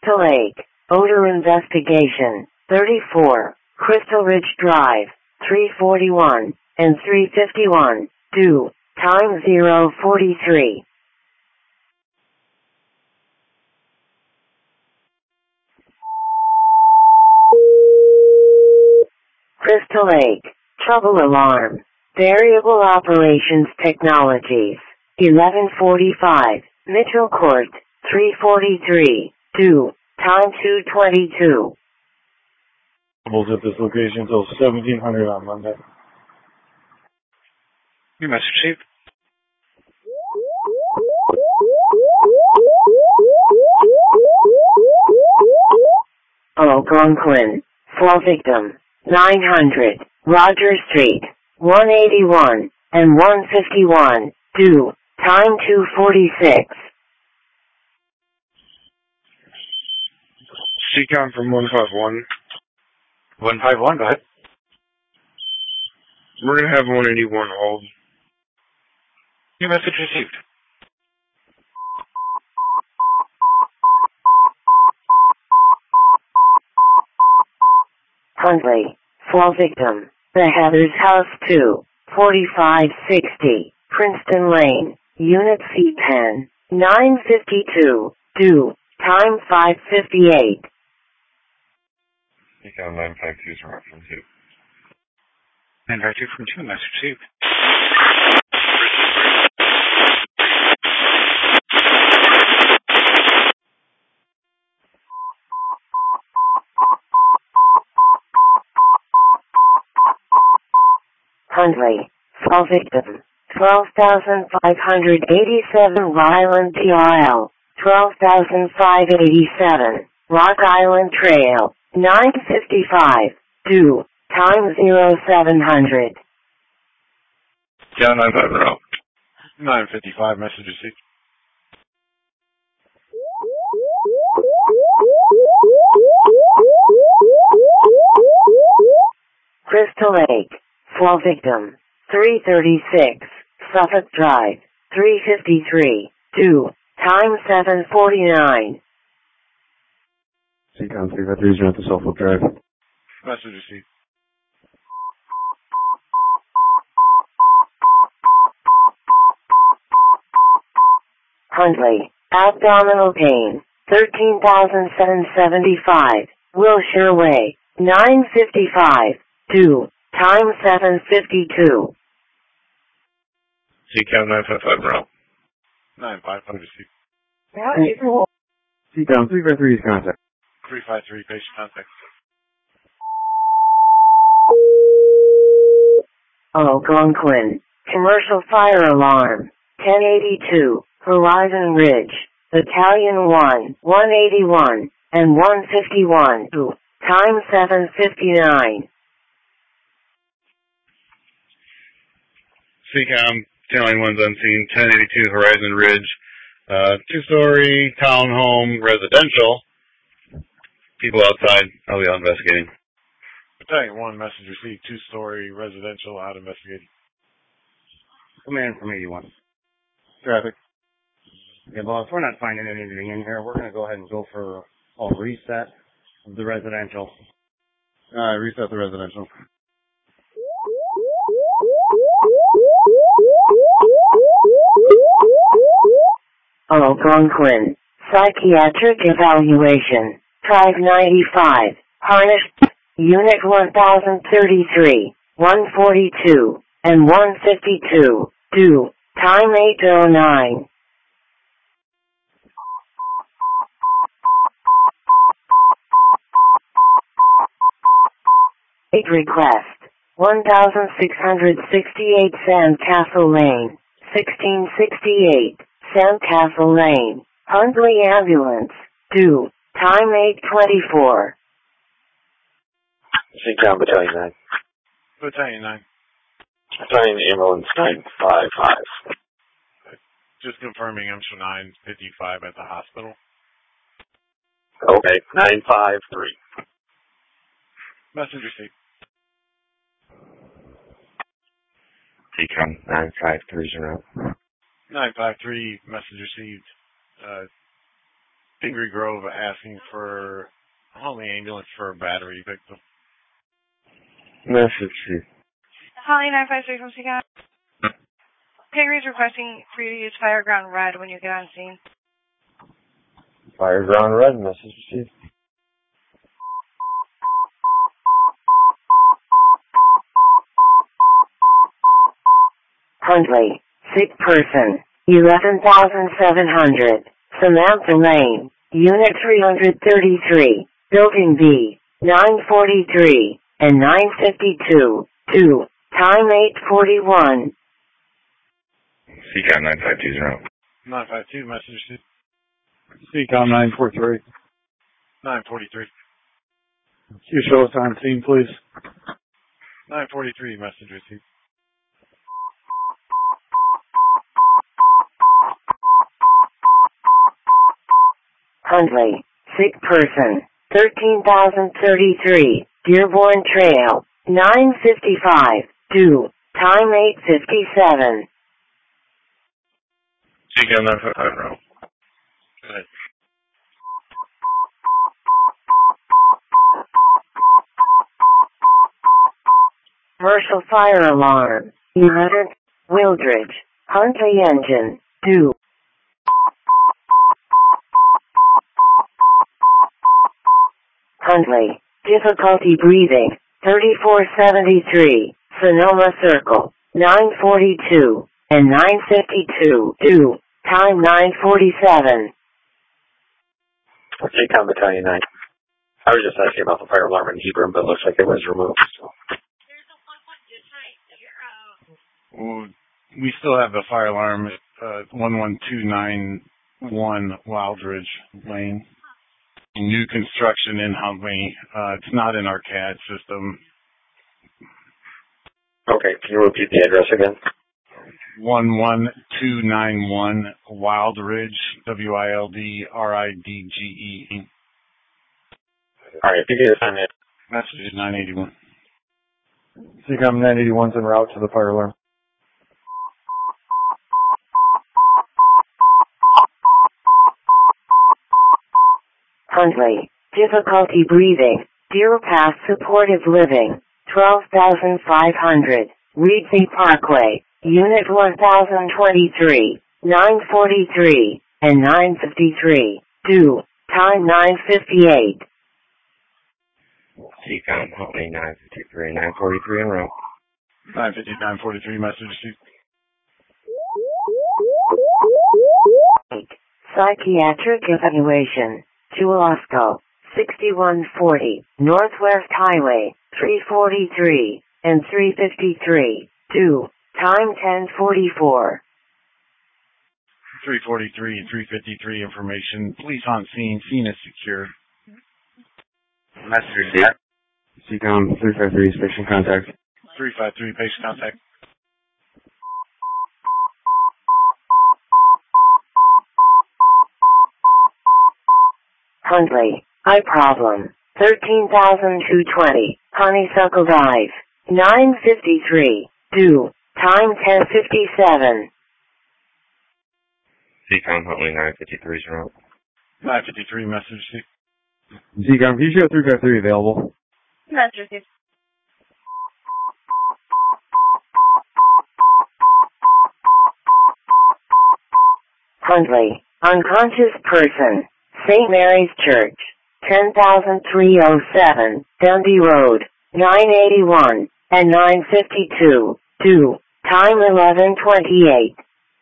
Crystal Lake, Odor Investigation, 34, Crystal Ridge Drive, 341, and 351, due, time 043. Crystal Lake, Trouble Alarm, Variable Operations Technologies, 1145, Mitchell Court, 343, due, time 222. Troubles at this location until 1700 on Monday. Your message received. Algonquin, fall victim, 900, Rogers Street, 181, and 151, due, time 246. CCOM from 151. 151, go ahead. We're going to have 181 hold. Your message received. Huntley, fall victim, The Heathers House 2, 4560, Princeton Lane, Unit C10, 952, due, time 558. CCOM 952 from 2. 952 from 2, message received. Huntley, fall victim, 12,587 Ryland TRL, 12,587, Rock Island Trail, 955, due, time 0700. Yeah, 950. 955, message received. Crystal Lake, fall victim, 336, Suffolk Drive, 353, due, time 749. CCOM 353 at the Suffolk Drive. Message received. Huntley, abdominal pain, 13,775, Wilshire Way, 955, due, time 752. CCOM 955, bro. 955 received. CCOM 353 is contact. 353 patient contact. Algonquin, commercial fire alarm, 1082, Horizon Ridge, Battalion 1, 181, and 151, due, time 759. CCOM, Tallying 1's unseen, 1082 Horizon Ridge, two-story townhome residential. People outside, I'll be out investigating. Battalion 1, message received, two-story residential, out investigating. Command from 81. Traffic. Yeah, boss, we're not finding anything in here. We're going to go ahead and go for a reset of the residential. Reset the residential. Algonquin, psychiatric evaluation, 595, Harnish, Unit 1033, 142, and 152, due, time 809. Aid request, 1668 Sandcastle Lane, 1668, Sandcastle Lane, Huntley Ambulance, due, time 824. CCOM Battalion 9. Battalion 9. Battalion Ambulance 955. Just confirming I'm for 955 at the hospital. Okay, 953. Message received. CCOM 9530. 953, message received. Pingree Grove asking for only ambulance for a battery victim. Message chief. Holly 953 from Seacon. Pingree is requesting for you to use Fireground Red when you get on scene. Fireground Red, message chief. Huntley, sick person, 11,700, Samantha Lane, Unit 333, Building B, 943, and 952, 2, time 8:41. CCOM 9520. 952, message chief. CCOM 943. 943. You show us on scene, please. 943, message received. Huntley, sick person, 13,033, Dearborn Trail, 955, 2, time 8:57. CCOM 955. Go ahead. Commercial fire alarm, 100, Wildridge, Huntley engine, 2. Huntley, difficulty breathing, 3473, Sonoma Circle, 942, and 952, 2, time 9:47. Seacom Battalion 9. I was just asking about the fire alarm in Hebron, but it looks like it was removed. So. We still have the fire alarm at 11291 Wildridge Lane. New construction in Huntley. It's not in our CAD system. Okay, can you repeat the address again? 11291 Wildridge, WILDRIDGE. All right, if you can assign it. Message 981. CCOM 981's en route to the fire alarm. Huntley, difficulty breathing, Deer Pass supportive living, 12,500, Reedsy Parkway, Unit 1023, 943, and 953, 2, time 9:58. CCOM Huntley 953, 943 en route. 950, 943, message received. Psychiatric evaluation, Chulosco, 6140, Northwest Highway, 343, and 353, 2, time 10:44. 343 and 353 information. Police on scene. Scene is secure. Message received. CCOM 353, station contact. 353, patient contact. Huntley, eye problem, 13,220, Honeysuckle Drive, 953, 2, time 10:57. CCOM Huntley 953 en route. 953, message received. CCOM, can you show 353 available? Message received. Huntley, unconscious person, St. Mary's Church, 10,307, Dundee Road, 981, and 952, 2, time 11:28.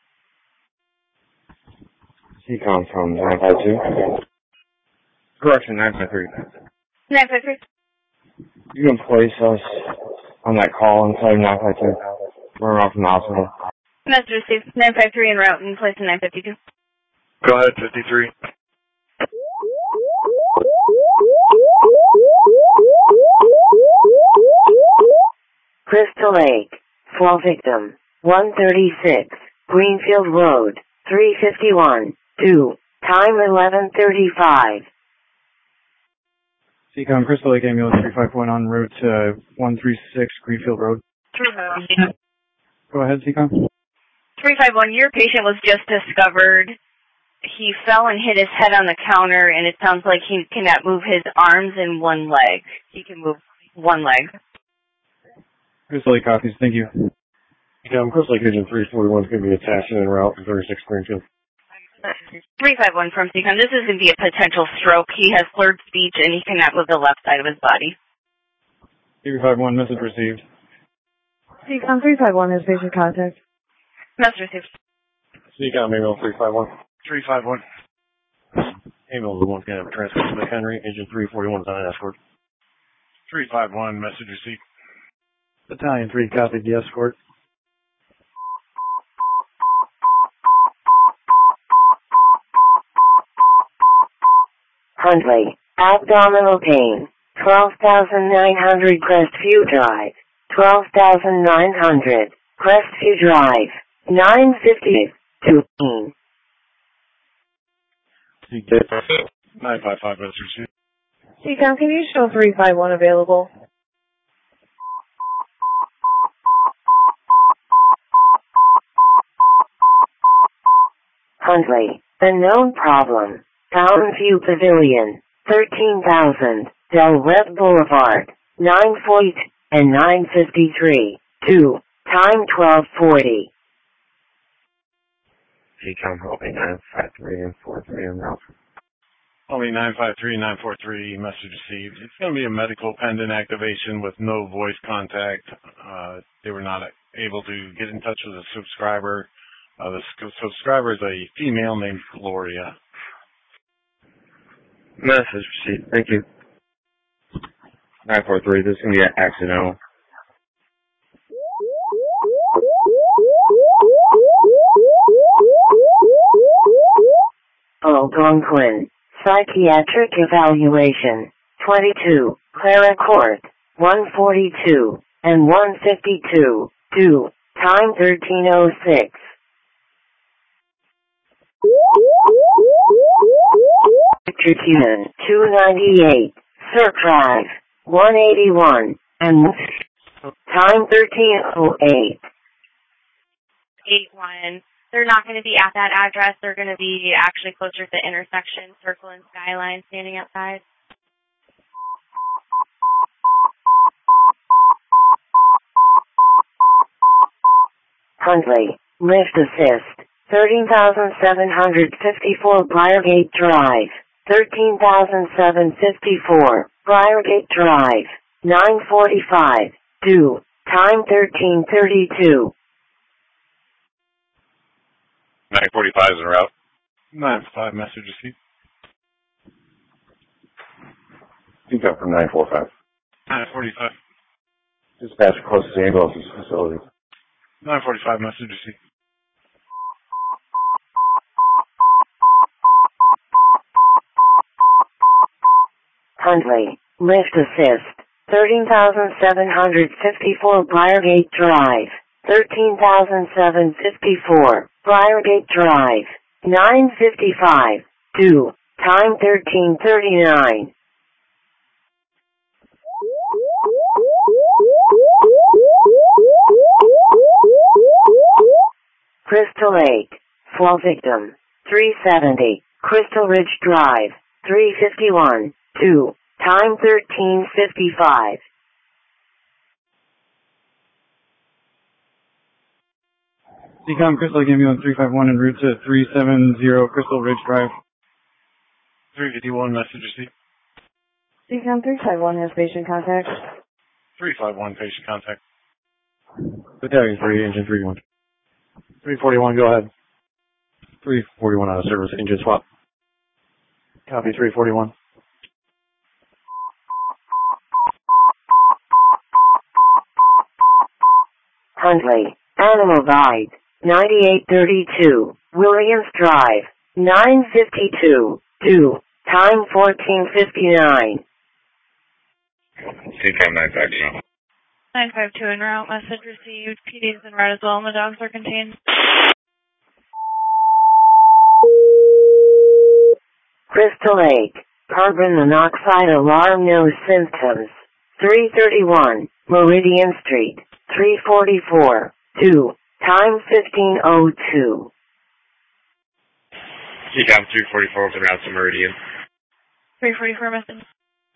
CCOM from 952. Correction, 953. 953. You can place us on that call and tell 952. We're around from the hospital. Message received. 953 en route and place in 952. Go ahead, 53. Crystal Lake, fall victim, 136, Greenfield Road, 351, 2, time 11:35. CCOM Crystal Lake Ambulance 351 en route to 136 Greenfield Road. Go ahead, CCOM. 351, your patient was just discovered he fell and hit his head on the counter, and it sounds like he cannot move his arms and one leg. He can move one leg. Crystal Lake copies. Thank you. Yeah, Crystal Lake Agent 341 is going to be attaching en route to 36 Springfield. 351 from CCOM. This is going to be a potential stroke. He has slurred speech, and he cannot move the left side of his body. 351, message received. CCOM 351 has patient contact. Message received. CCOM email 351. 351. Email the one's going to have a transfer to McHenry. Agent 341 is on an escort. 351, message received. Battalion 3 copied the escort. Huntley, abdominal pain, 12,900 Crestview Drive, 12,900 Crestview Drive, 950 to 955, message received. CCOM, can you show 351 available? Huntley, unknown problem. Town View Pavilion, 13,000, Del Webb Boulevard, 940 and 953, 2, time 1240. CCOM helping 953 and 43 en route. Only 953, 943, message received. It's going to be a medical pendant activation with no voice contact. They were not able to get in touch with the subscriber. The subscriber is a female named Gloria. Message received. Thank you. 943, this is going to be accidental. Algonquin, psychiatric evaluation, 22, Clara Court, 142 and 152, 2, time 1306. Victor Cunin, 298, Cirque Drive, 181, and time 1308. 81. They're not going to be at that address. They're going to be actually closer to the intersection, Circle and Skyline, standing outside. Huntley, lift assist, 13,754 Briargate Drive, 13,754 Briargate Drive, 945, 2, time 1332. 945 is en route. 955, message received. CCOM from 945. 945. Dispatch close to the ambulance facility. 945, message received. Huntley, lift assist, 13,754 Briargate Drive, 13,754 Briargate Drive, 955, 2, time 1339. Crystal Lake, fall victim, 370, Crystal Ridge Drive, 351, 2, time 1355. CCOM Crystal Lake Ambulance 351 en route to 370 Crystal Ridge Drive. 351, message received. CCOM 351 has patient contact. 351, patient contact. Battalion 3, engine 31. 341, go ahead. 341 out of service, engine swap. Copy 341. Huntley, animal guide, 9832, Williams Drive, 952, 2, time 1459. CCOM 952. 952 en route. Message received. PD is en route as well, and the dogs are contained. Crystal Lake, carbon monoxide alarm, no symptoms. 331, Meridian Street, 344, 2, time 1502. CCOM 344 was en route to Meridian. 344 message.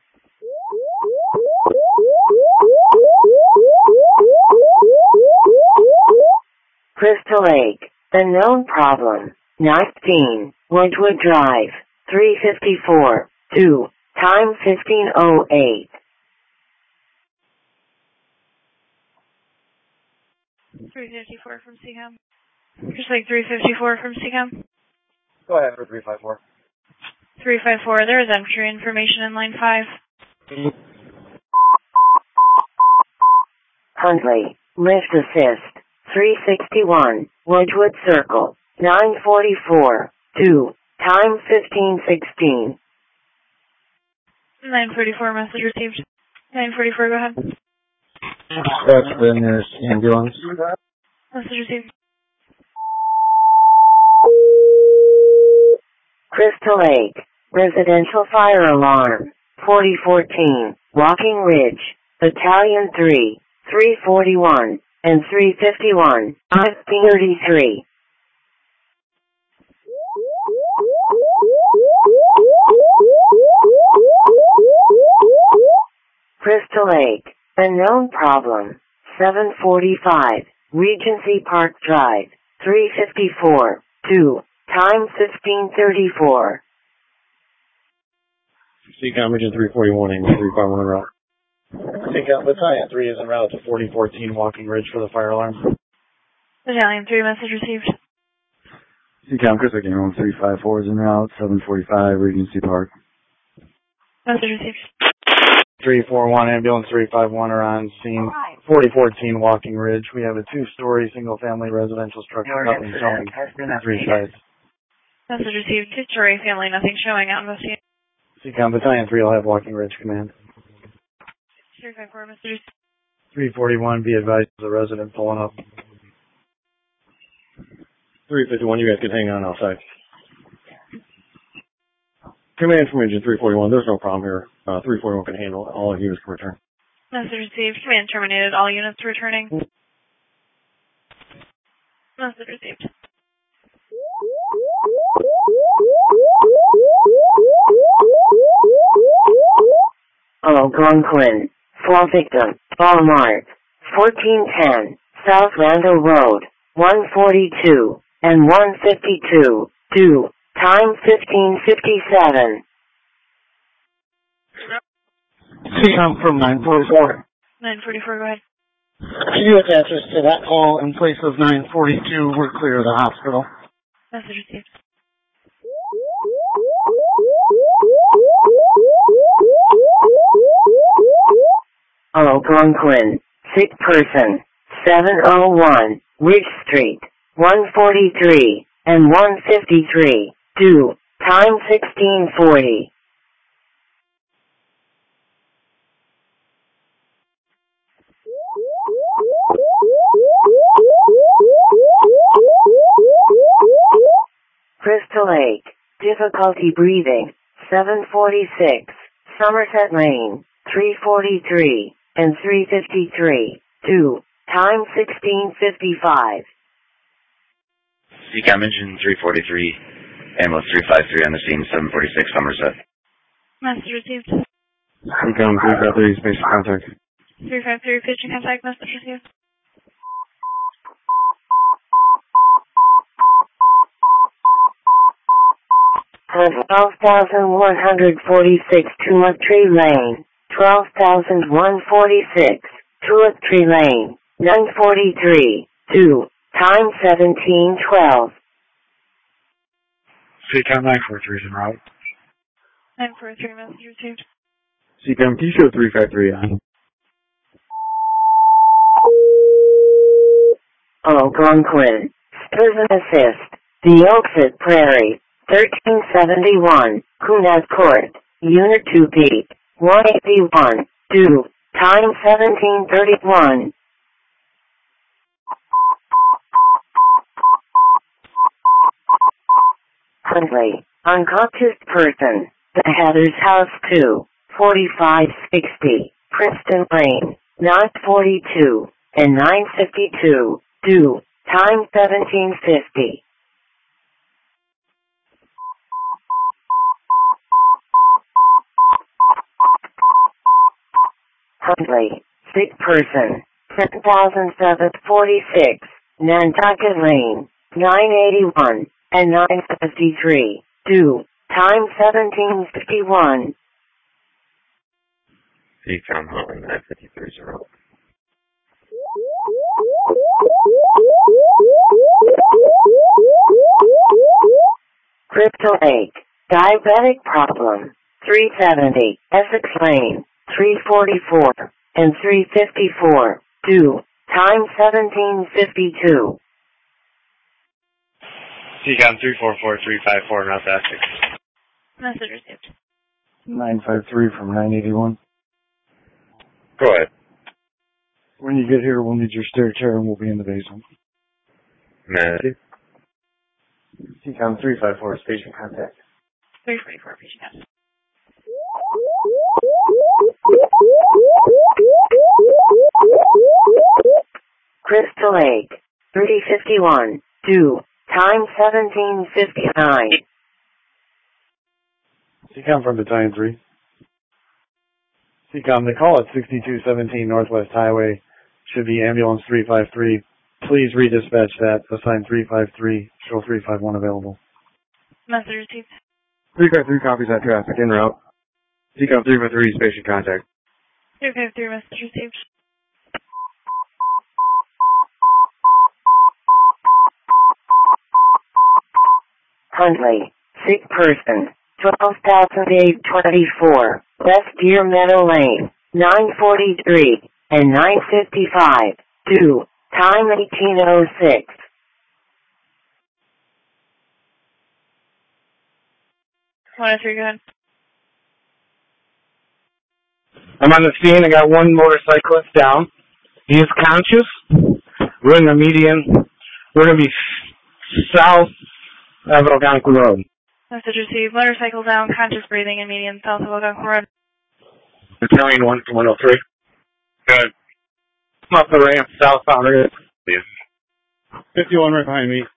Crystal Lake, unknown problem, 19, Woodwood Drive, 354, 2, time 15:08. 354 from CCOM. Just like 354 from CCOM. Go ahead for 354. 354, there is entry information in line 5. Huntley, lift assist, 361, Woodwood Circle, 944, 2, time 15:16. 944 message received. 944, go ahead. That's the nearest ambulance. Message received. Crystal Lake, residential fire alarm, 4014, Walking Ridge, Battalion 3, 341, and 351, 533. Crystal Lake, unknown problem, 745, Regency Park Drive, 354, 2, time 15:34. CCOM Region 341, Amy 351 en route. CCOM Battalion 3 is en route to 4014 Walking Ridge for the fire alarm. Battalion 3 message received. CCOM Crystal Game Home 354 is en route, 745 Regency Park. Message received. 341 ambulance 351 are on scene. 4014 Walking Ridge. We have a 2-story single-family residential structure, nothing showing. 3 sites. Message received. 2-story family, nothing showing out in the scene. CCOM Battalion 3 will have Walking Ridge command. 354 message. 341, be advised of the resident pulling up. 351, you guys can hang on outside. Command from Region 341, there's no problem here. 341 can handle it. All units can return. Message received. Command terminated. All units returning. Message received. Algonquin, 4 victim, Walmart, 1410, South Randall Road, 142, and 152, 2, time 15:57. CCOM from 944. 944, go ahead. Can you attach us to that call in place of 942? We're clear of the hospital. Message received. Algonquin, sick person, 701, Ridge Street, 143, and 153, 2, time 16:40. Crystal Lake, difficulty breathing, 746, Somerset Lane, 343, and 353, 2, time 16:55. CCOM Engine 343, ambulance 353 on the scene, 746 Somerset. Message received. CCOM 353, space contact. 353, pitching contact. Message received. On 12,146 Tulip Tree Lane, 12,146 Tulip Tree Lane, 943, 2, time 17:12. CCOM 943 is en route. 943, message received. CCOM, can you show 353 on? Algonquin, Citizen Assist, The Oaks at Prairie, 1371, Kunaz Court, Unit 2P, 181, 2, time 17:31. Huntley, unconscious person, The Heathers House 2, 4560, Princeton Lane, 942, and 952, 2, time 17:50. Huntley, sick person, 10,746, Nantucket Lane, 981, and 953, due, time 1751. Seacom Huntley 953-0. Crystal Lake, diabetic problem, 370, Essex Lane, 344, and 354, due, time 1752. Seacom 344-354, North Essex. Message received. 953 from 981. Go ahead. When you get here, we'll need your stair chair and we'll be in the basement. Nancy. Seacom 354, station contact. 344, patient contact. Crystal Lake, 351, due, time 1759. Seacom from Battalion 3. Seacom, the call at 6217 Northwest Highway should be ambulance 353. Please redispatch that. Assign 353. Show 351 available. Message received. 353 copies that traffic en route. Seacom 353, station contact. 353, message received. Huntley, sick person, 12,824, West Deer Meadow Lane, 943, and 955, due, time 1806. One oh three, go ahead. I'm on the scene. I got one motorcyclist down. He is conscious. We're in the median. We're going to be south of Algonquin Road. Message received. Motorcycle down, conscious breathing in median south of Algonquin Road. Battalion 1 from 103. Good. I'm up the ramp southbound. Yeah. 51 right behind me.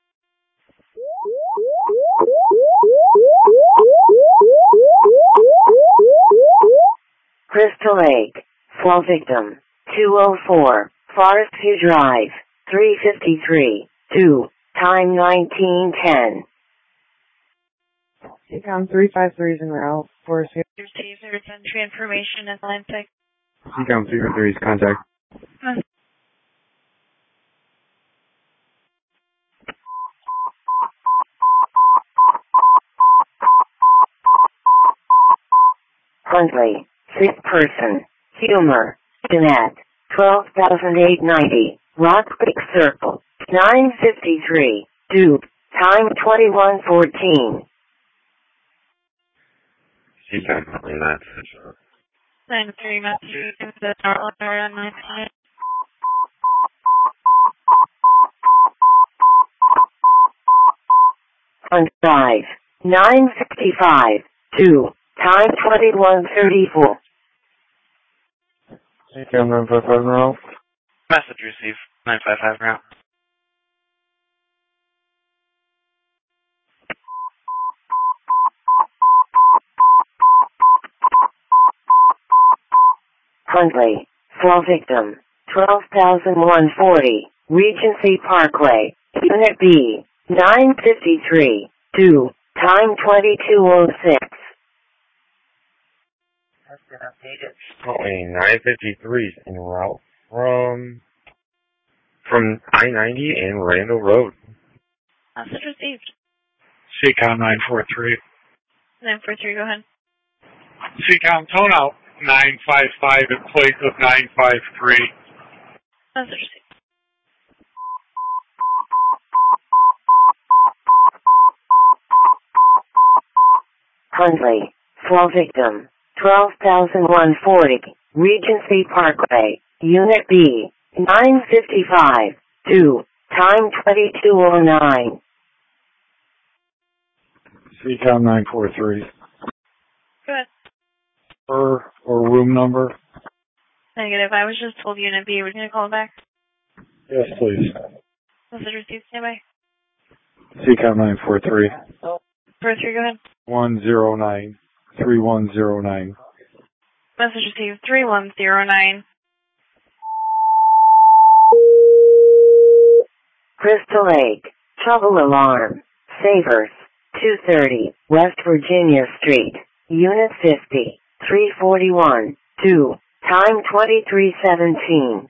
Crystal Lake, fall victim, 204, Forest View Drive, 353, due, time 1910. Seacom 353 is en route. Forest View. Received. There's entry information at line 6. Seacom 353's contact. Huntley, sick person, humor, Jeanette, 12,890, Rock Creek Circle, 953, due, time 2114. Seacom Huntley 953. 93, message received. The North area on 959. On 5, 965, due, time 2134. Seacom 955 route. Message received. 955 route. Huntley, fall victim, 12,140, Regency Parkway, Unit B, 953, due, time 2206. That's been updated. Huntley 953's en route from I-90 and Randall Road. Message received. Seacom 943. 943, go ahead. Seacom tone out 955 in place of 953. Message received. Huntley, fall victim, 12,140, Regency Parkway, Unit B, 955, due, time 2209. Seacom 943. Go ahead. Or room number? Negative. I was just told Unit B. We're going to call it back. Yes, please. Message received. Stand by. Seacom 943. 43, go ahead. 109 3109. Message received 3109. Crystal Lake. Trouble alarm. Savers. 230 West Virginia Street. Unit 50. 341. 2. Time 2317.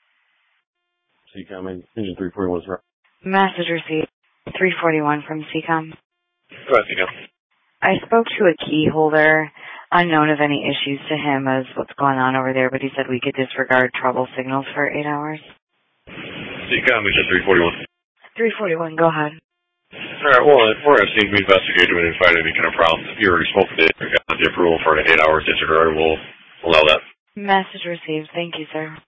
CCOM, engine 341 is right. Message received 341 from CCOM. Go ahead, CCOM. I spoke to a key holder, unknown of any issues to him as what's going on over there, but he said we could disregard trouble signals for 8 hours. CCOM, engine 341. 341, go ahead. All right, well, if we're going to see we investigate and find any kind of problems, if you already spoke to it, got the approval for an 8 hour disregard, we'll allow that. Message received. Thank you, sir.